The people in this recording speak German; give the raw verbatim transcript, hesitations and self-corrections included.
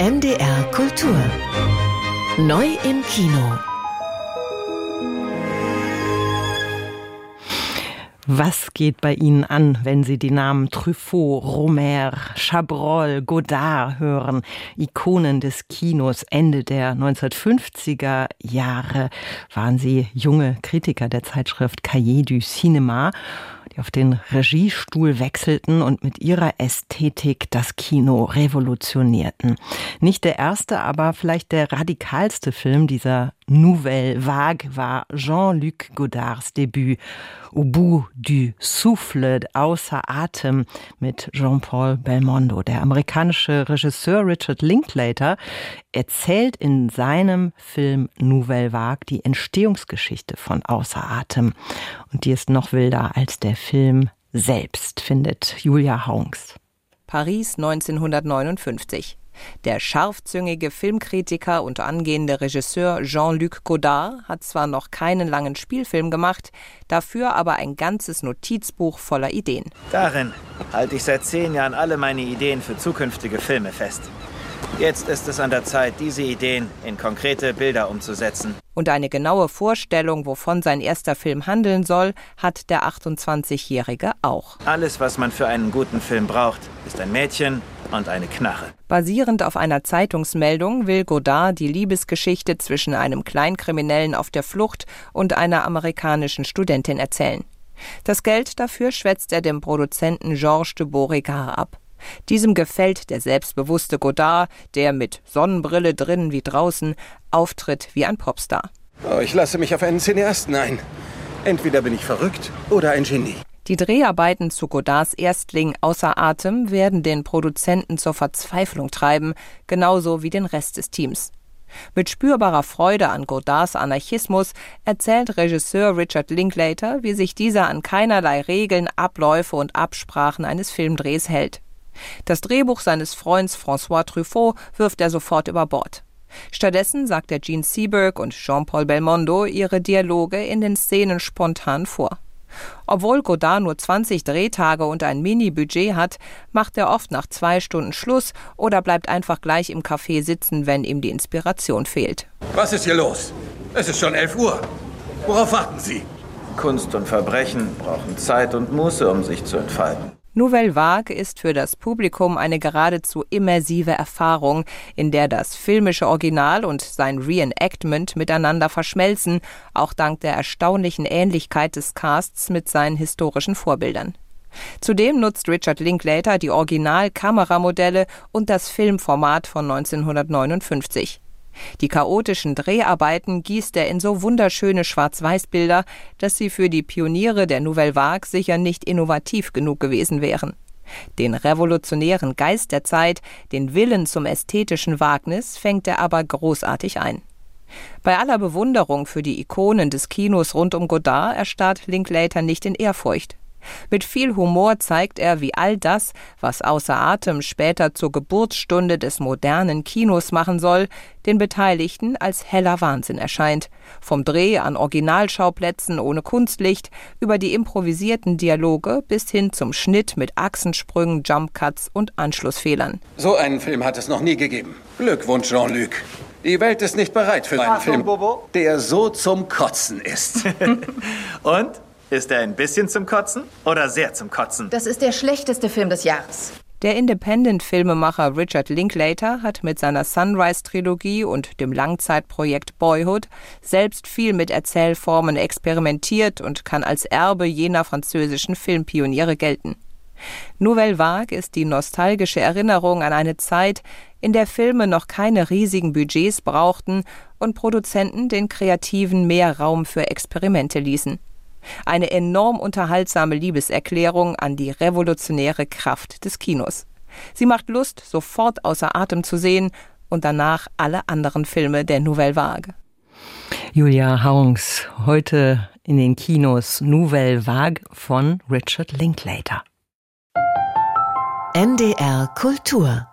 N D R Kultur. Neu im Kino. Was geht bei Ihnen an, wenn Sie die Namen Truffaut, Rohmer, Chabrol, Godard hören? Ikonen des Kinos. Ende der neunzehnhundertfünfziger Jahre waren sie junge Kritiker der Zeitschrift Cahiers du Cinéma, die auf den Regiestuhl wechselten und mit ihrer Ästhetik das Kino revolutionierten. Nicht der erste, aber vielleicht der radikalste Film dieser Nouvelle Vague war Jean-Luc Godards Debüt Au bout du souffle, außer Atem, mit Jean-Paul Belmondo. Der amerikanische Regisseur Richard Linklater erzählt in seinem Film Nouvelle Vague die Entstehungsgeschichte von Außer Atem. Und die ist noch wilder als der Film selbst, findet Julia Haunks. Paris neunzehnhundertneunundfünfzig. Der scharfzüngige Filmkritiker und angehende Regisseur Jean-Luc Godard hat zwar noch keinen langen Spielfilm gemacht, dafür aber ein ganzes Notizbuch voller Ideen. Darin halte ich seit zehn Jahren alle meine Ideen für zukünftige Filme fest. Jetzt ist es an der Zeit, diese Ideen in konkrete Bilder umzusetzen. Und eine genaue Vorstellung, wovon sein erster Film handeln soll, hat der achtundzwanzigjährige auch. Alles, was man für einen guten Film braucht, ist ein Mädchen und eine Knarre. Basierend auf einer Zeitungsmeldung will Godard die Liebesgeschichte zwischen einem Kleinkriminellen auf der Flucht und einer amerikanischen Studentin erzählen. Das Geld dafür schwätzt er dem Produzenten Georges de Beauregard ab. Diesem gefällt der selbstbewusste Godard, der mit Sonnenbrille drinnen wie draußen auftritt wie ein Popstar. Oh, ich lasse mich auf einen Cineasten ein. Entweder bin ich verrückt oder ein Genie. Die Dreharbeiten zu Godards Erstling Außer Atem werden den Produzenten zur Verzweiflung treiben, genauso wie den Rest des Teams. Mit spürbarer Freude an Godards Anarchismus erzählt Regisseur Richard Linklater, wie sich dieser an keinerlei Regeln, Abläufe und Absprachen eines Filmdrehs hält. Das Drehbuch seines Freunds François Truffaut wirft er sofort über Bord. Stattdessen sagt er Gene Seberg und Jean-Paul Belmondo ihre Dialoge in den Szenen spontan vor. Obwohl Godard nur zwanzig Drehtage und ein Mini-Budget hat, macht er oft nach zwei Stunden Schluss oder bleibt einfach gleich im Café sitzen, wenn ihm die Inspiration fehlt. Was ist hier los? Es ist schon elf Uhr. Worauf warten Sie? Kunst und Verbrechen brauchen Zeit und Muße, um sich zu entfalten. Nouvelle Vague ist für das Publikum eine geradezu immersive Erfahrung, in der das filmische Original und sein Reenactment miteinander verschmelzen, auch dank der erstaunlichen Ähnlichkeit des Casts mit seinen historischen Vorbildern. Zudem nutzt Richard Linklater die Original-Kameramodelle und das Filmformat von neunzehnhundertneunundfünfzig. Die chaotischen Dreharbeiten gießt er in so wunderschöne Schwarz-Weiß-Bilder, dass sie für die Pioniere der Nouvelle Vague sicher nicht innovativ genug gewesen wären. Den revolutionären Geist der Zeit, den Willen zum ästhetischen Wagnis, fängt er aber großartig ein. Bei aller Bewunderung für die Ikonen des Kinos rund um Godard erstarrt Linklater nicht in Ehrfurcht. Mit viel Humor zeigt er, wie all das, was Außer Atem später zur Geburtsstunde des modernen Kinos machen soll, den Beteiligten als heller Wahnsinn erscheint. Vom Dreh an Originalschauplätzen ohne Kunstlicht, über die improvisierten Dialoge bis hin zum Schnitt mit Achsensprüngen, Jumpcuts und Anschlussfehlern. So einen Film hat es noch nie gegeben. Glückwunsch, Jean-Luc. Die Welt ist nicht bereit für einen Film, der so zum Kotzen ist. Und? Ist er ein bisschen zum Kotzen oder sehr zum Kotzen? Das ist der schlechteste Film des Jahres. Der Independent-Filmemacher Richard Linklater hat mit seiner Sunrise-Trilogie und dem Langzeitprojekt Boyhood selbst viel mit Erzählformen experimentiert und kann als Erbe jener französischen Filmpioniere gelten. Nouvelle Vague ist die nostalgische Erinnerung an eine Zeit, in der Filme noch keine riesigen Budgets brauchten und Produzenten den Kreativen mehr Raum für Experimente ließen. Eine enorm unterhaltsame Liebeserklärung an die revolutionäre Kraft des Kinos. Sie macht Lust, sofort außer Atem zu sehen und danach alle anderen Filme der Nouvelle Vague. Julia Haunks, heute in den Kinos Nouvelle Vague von Richard Linklater. N D R Kultur